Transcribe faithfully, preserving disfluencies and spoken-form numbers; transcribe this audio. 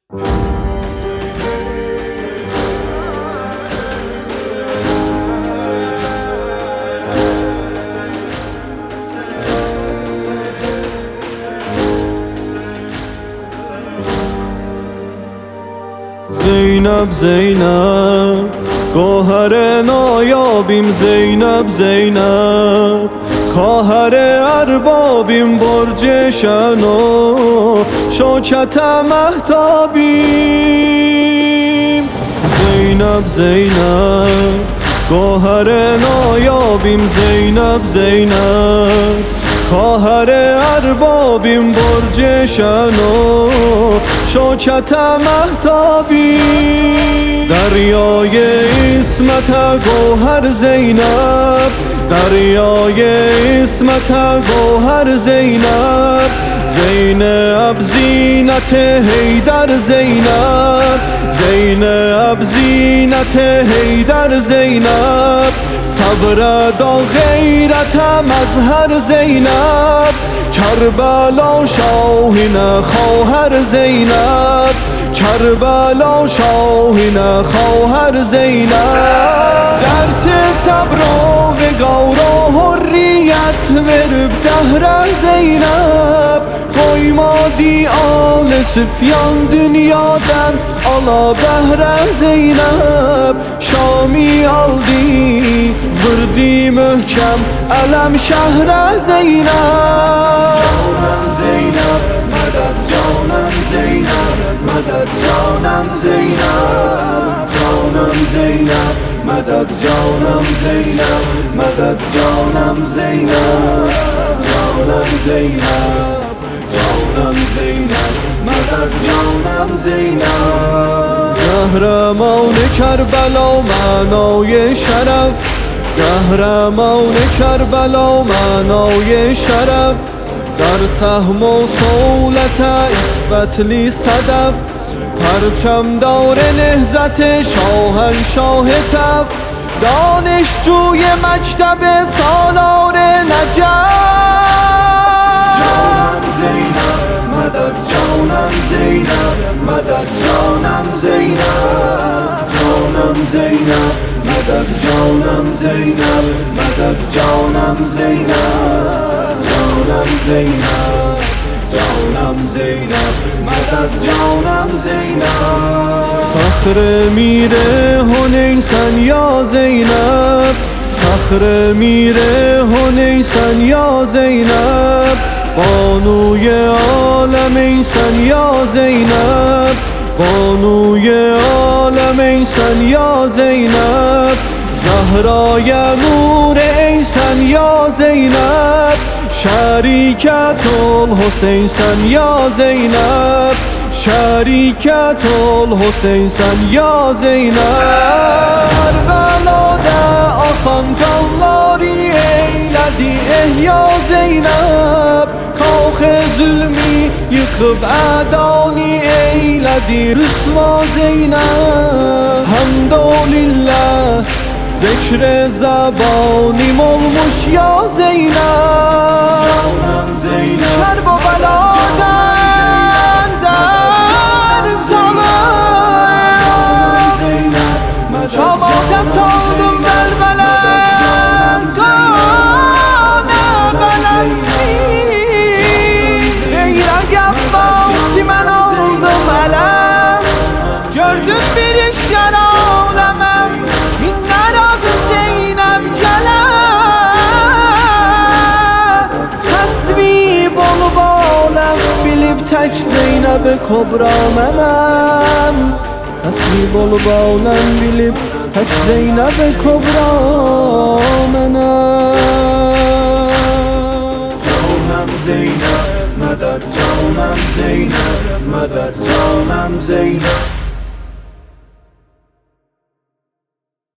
زینب زینب گوهر نایابیم، زینب زینب خواهر اربابیم، برج شن و شوکت مهتابیم. زینب زینب گوهر نایابیم، زینب زینب خواهر اربابیم، برج شن و شوکت مهتابیم. دریای عصمت گوهر زینب، دریای عصمت گوهر زینب، زینب زینت حیدر زینب، زینب زینت حیدر زینب، صبر دا غیرت مظهر زینب، کربلا شاهین خواهر زینب، کربلا شاهین خواهر زینب. درس صبر و وقار و حریت ورب دهر زینب، koymadı al süfyan dünyadan ala behre Zeynep. Şam'i aldı vurdu möhkem elem şehre Zeynep. Canım Zeynep medet canım Zeynep, medet canım Zeynep. Canım Zeynep medet canım Zeynep, medet canım Zeynep. Canım Zeynep canım Zeynep, medet canım Zeynep. Kahraman Kerbela manay şeref, kahraman Kerbela manay şeref, در سهم و صولت عفتلی صدف، پرچم دار نهضت شاهنشاه تف، دانشجوی مکتب سالار نجف. جانم زینب مدد جانم زینب، مدد جانم زینب. جانم زینب مدد جانم زینب، مدد جانم زینب. جانم زینب جانم زینب، مدد جانم زینب. فخر میره هنیسن یا زینب، فخر میره هنیسن یا زینب، بانوی عالم اینسن یا زینب، بانوی عالم اینسن یا زینب، زهرای نور اینسن یا زینب، شریکت الحسین سن یا زینب، شریکت الحسین سن یا زینب. کربelada akan kanları eyledi ehya Zeynep, kalk zulmü yıkıp ədani eyledi rüsva Zeynep. Hamdolillah zikre zabanim olmuş ya Zeynep. Canım Zeynep Kerbeladan der salım, şamata saldım belbelen kane belenli. Ey Rəqəb Bağusi mən aldım ələm, gördüm bir işlər aləməm, minlər adı Zeynep gələm. Təsvib olub aləm bilib tək Zeynəb-i Kobra mənəm, təsvib olub aləm bilib tək Zeynəb-i Kobra mənəm. Canım Zeynep medet canım Zeynep, medet canım Zeynep.